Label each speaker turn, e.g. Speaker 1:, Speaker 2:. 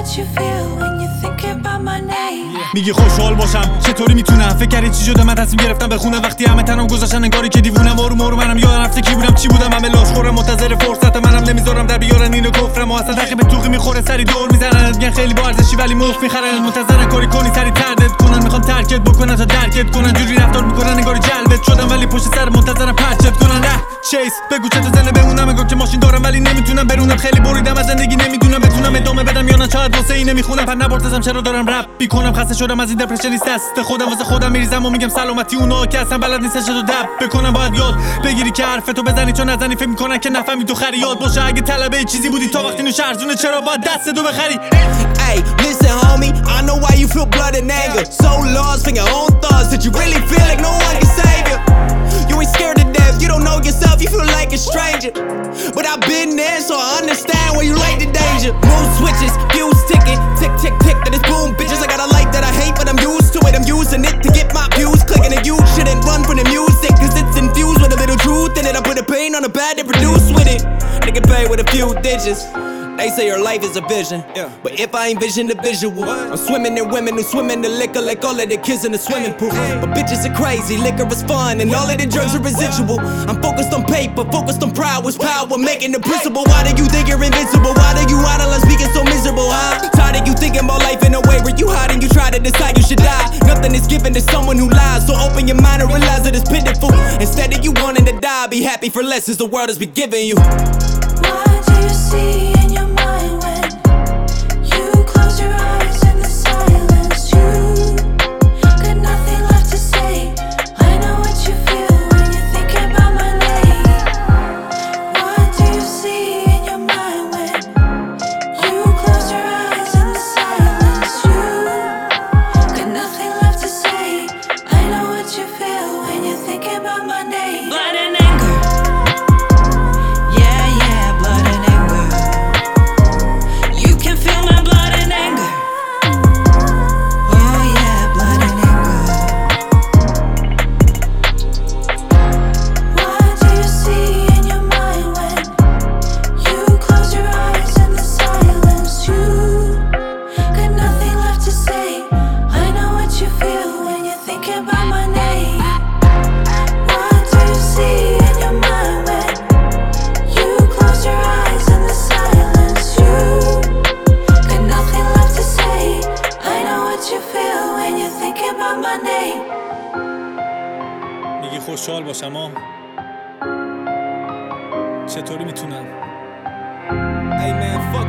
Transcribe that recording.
Speaker 1: you feel when you think about my name.
Speaker 2: میگی خوشحال باشم چطوری میتونم فکر کردی چی شده من تصمیم گرفتم بخونم وقتی همه تنم گذاشتن انگاری که دیوونم آروم منم یادم رفته کی بودم چی بودم همه لاش خورم منتظر فرصت منم نمیذارم در بیارن اینو کفرم و اصلا دقیق به توقی میخوره سری دور میزنن میگن خیلی با ارزشی ولی مفت میخرن منتظرن کاری کنی سری تردت کنن میخوان ترکت بکنن تا درکت کنن جوری رفتار میکنن انگاری جلبت شدم ولی پشت سر منتظرم پرچت کنن چیس بگو چطور زنده بمونم انگار که ماشین دارم ولی نمیتونم برونم خیلی بریدم از زندگی نمیدونم بتونم ادامه بدم یا نه شاید واسه این نمیخونم پر نبردم چرا دارم رپ میکنم خسته شدم از این دپرشنیست دست خودم واسه خودم میریزم و میگم سلامتی اونا که اصلا بلد نیستن چطور دب بکنم باید یاد بگیری که حرفتو بزنی چون نزنی فکر میکنن که نفهمی تو خریاد باشه اگه طلبه چیزی بودی تا وقتی نوش ارزونه چرا باید دستتو بخری
Speaker 3: Hey, listen homie, I know why you feel blood and anger. So lost in your own thoughts that you really feel like no one can save you. You ain't scared to death, you don't know yourself, you feel like a stranger. But I've been there, so I understand why you like the danger. Mood switches, views ticking, tick, tick, tick, that is boom, bitches. I got a life that I hate, but I'm used to it. I'm using it to get my views clicking, and you shouldn't run from the music, cause it's infused with a little truth in it. I put a pain on the bad they produce with it. Nigga pay with a few digits. They say your life is a vision, but if I ain't vision the visual, I'm swimming in women who swim in the liquor like all of the kids in the swimming pool. But bitches are crazy, liquor is fun, and all of the drugs are residual. I'm focused on paper, focused on pride, what's power, making the principle. Why do you think you're invincible? Why do you idolize speaking so miserable, huh? Tired of you thinking about life in a way where you hide and you try to decide you should die. Nothing is given to someone who lies, so open your mind and realize that it's pitiful. Instead of you wanting to die, be happy for less as the world has been giving you.
Speaker 1: What do you see in your mind when you close your eyes in the silence? You got nothing left to say. I know what you feel when you think about my name. What do you see in your mind when you close your eyes in the silence? You got nothing left to say. I know what you feel when you think about my name. Blood and anger.
Speaker 2: میگی خوشحال باشم چطوری میتونم
Speaker 3: Hey man, fuck